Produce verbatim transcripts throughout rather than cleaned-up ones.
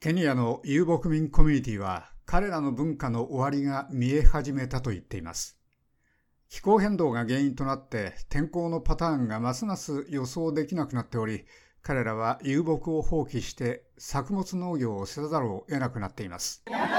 ケニアの遊牧民コミュニティは彼らの文化の終わりが見え始めたと言っています。気候変動が原因となって天候のパターンがますます予想できなくなっており、彼らは遊牧を放棄して作物農業をせざるを得なくなっています。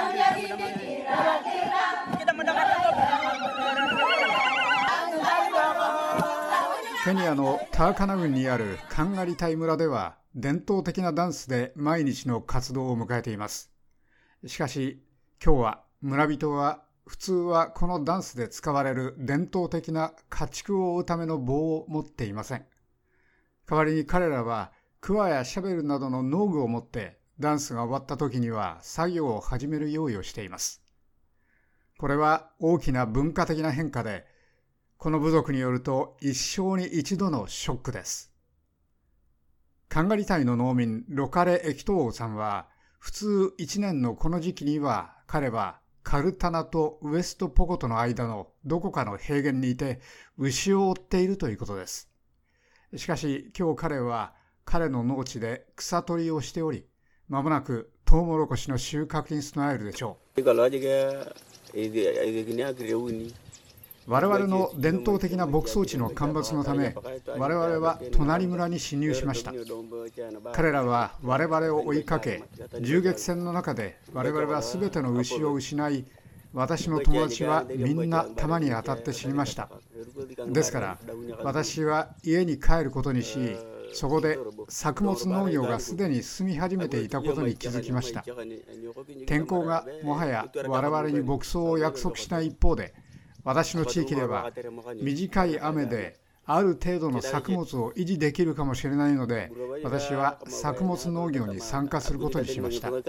ケニアのターカナ郡にあるカンガリタイ村では伝統的なダンスで毎日の活動を迎えています。しかし今日は村人は普通はこのダンスで使われる伝統的な家畜を追うための棒を持っていません。代わりに彼らはクワやシャベルなどの農具を持ってダンスが終わった時には作業を始める用意をしています。これは大きな文化的な変化で、この部族によると一生に一度のショックです。カンガリタイの農民ロカレ・エキトーさんは、普通一年のこの時期には彼はカルタナとウエストポコトの間のどこかの平原にいて牛を追っているということです。しかし今日彼は彼の農地で草取りをしており、まもなくトウモロコシの収穫に備えるでしょう。我々の伝統的な牧草地の干ばつのため、我々は隣村に侵入しました。彼らは我々を追いかけ、銃撃戦の中で我々はすべての牛を失い、私の友達はみんな弾に当たって死にました。ですから私は家に帰ることにし、そこで作物農業がすでに進み始めていたことに気づきました。天候がもはや我々に牧草を約束しない一方で、私の地域では短い雨である程度の作物を維持できるかもしれないので、私は作物農業に参加することにしました。エ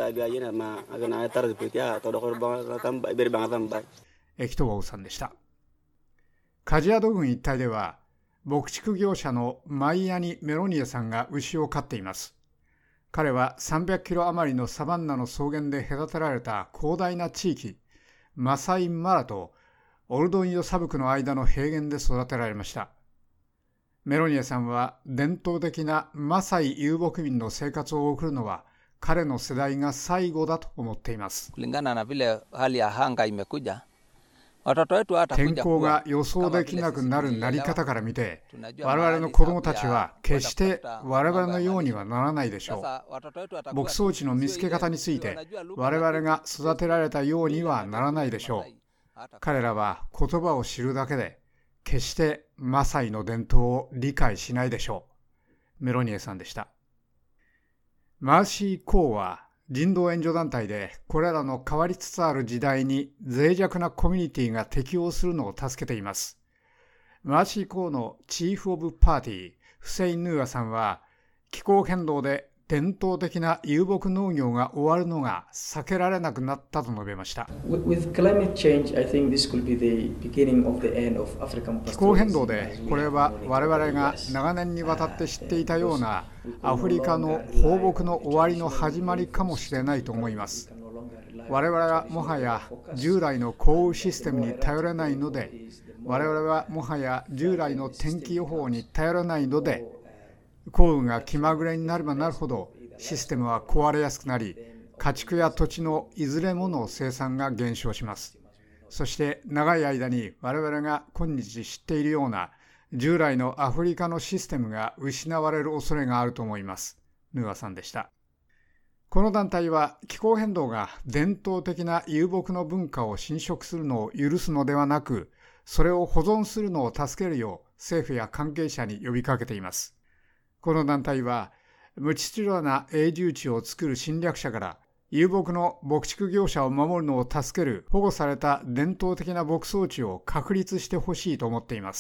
キトワオさんでした。カジアド郡一帯では牧畜業者のマイヤニ・メロニエさんが牛を飼っています。彼はさんびゃくキロ余りのサバンナの草原で隔てられた広大な地域、マサイ・マラとオルドンヨサブクの間の平原で育てられました。メロニエさんは伝統的なマサイ遊牧民の生活を送るのは彼の世代が最後だと思っています。天候が予想できなくなるなり方から見て、我々の子供たちは決して我々のようにはならないでしょう。牧草地の見つけ方について我々が育てられたようにはならないでしょう。彼らは言葉を知るだけで決してマサイの伝統を理解しないでしょう。メロニエさんでした。マーシー・コーは人道援助団体で、これらの変わりつつある時代に脆弱なコミュニティが適応するのを助けています。マーシー・コーのチーフ・オブ・パーティーフセイン・ヌーアさんは、気候変動で伝統的な遊牧農業が終わるのが避けられなくなったと述べました。気候変動で、これは我々が長年にわたって知っていたようなアフリカの放牧の終わりの始まりかもしれないと思います。我々はもはや従来の降雨システムに頼れないので、我々はもはや従来の天気予報に頼らないので、降雨が気まぐれになればなるほどシステムは壊れやすくなり、家畜や土地のいずれもの生産が減少します。そして長い間に我々が今日知っているような従来のアフリカのシステムが失われる恐れがあると思います。ヌアさんでした。この団体は気候変動が伝統的な遊牧の文化を侵食するのを許すのではなく、それを保存するのを助けるよう政府や関係者に呼びかけています。この団体は無秩序な永住地を作る侵略者から遊牧の牧畜業者を守るのを助ける保護された伝統的な牧草地を確立してほしいと思っています。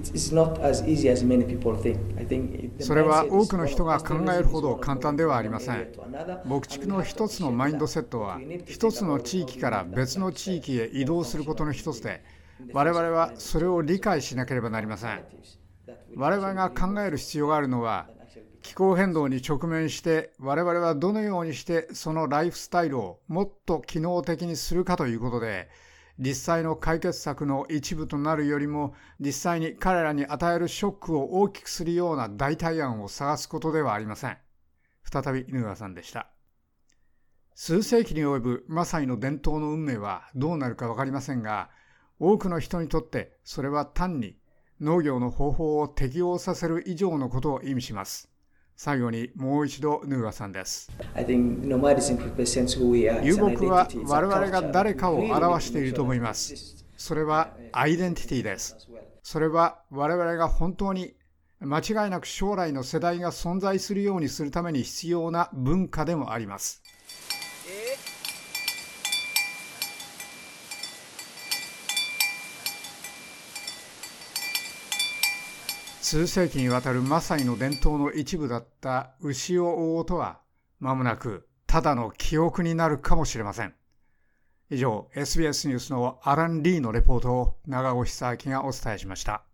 それは多くの人が考えるほど簡単ではありません。牧畜の一つのマインドセットは一つの地域から別の地域へ移動することの一つで、我々はそれを理解しなければなりません。我々が考える必要があるのは、気候変動に直面して我々はどのようにしてそのライフスタイルをもっと機能的にするかということで、実際の解決策の一部となるよりも、実際に彼らに与えるショックを大きくするような代替案を探すことではありません。再び犬川さんでした。 数世紀に及ぶマサイの伝統の運命はどうなるか分かりませんが、多くの人にとってそれは単に農業の方法を適応させる以上のことを意味します。最後にもう一度ヌーアさんです。遊牧は我々が誰かを表していると思います。それはアイデンティティです。それは我々が本当に間違いなく将来の世代が存在するようにするために必要な文化でもあります。数世紀にわたるマサイの伝統の一部だった牛を追う音は、まもなくただの記憶になるかもしれません。以上、エスビーエス ニュースのアラン・リーのレポートを長尾久明がお伝えしました。